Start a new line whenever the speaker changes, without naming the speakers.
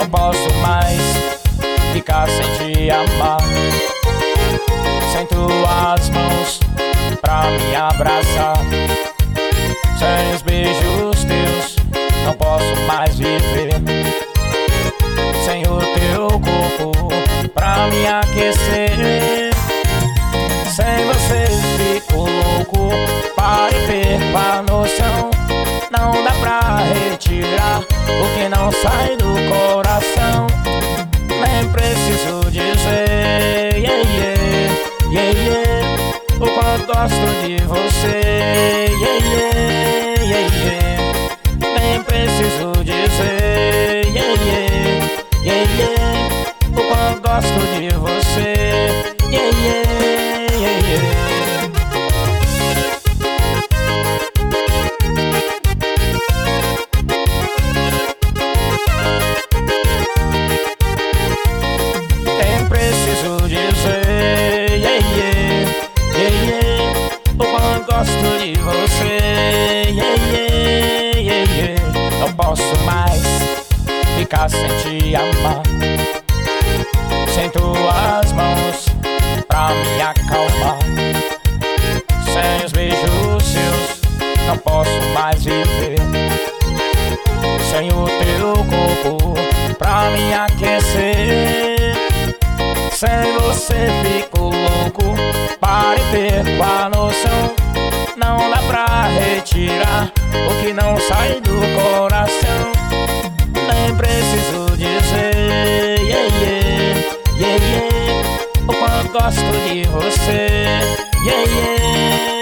Não posso mais ficar sem te amar, sem tuas mãos pra me abraçar. Sem os beijos teus não posso mais viver, sem o teu corpo pra me aquecer. Sem você fico louco, para e perco a noção. Não dá pra retirar o que não sai do coração. Nem preciso dizer, yeah, yeah, yeah, yeah, o quanto gosto de você, yeah, yeah, yeah, yeah. Nem preciso dizer, yeah, yeah, yeah, yeah, o quanto gosto de você, yeah, yeah, yeah, yeah. Nem preciso dizer, yeah, yeah, yeah, yeah, o quanto gosto de você, yeah, yeah, yeah, yeah. Não posso mais ficar sem te amar, sem tuas mãos pra me acalmar. Sem os beijos seus não posso mais viver, sem o teu corpo pra me aquecer. Sem você fico louco, para e perco a noção. Não dá pra retirar o que não sai do coração. Nem preciso dizer, yeah, yeah, yeah, yeah, o quanto gosto de você, yeah, yeah.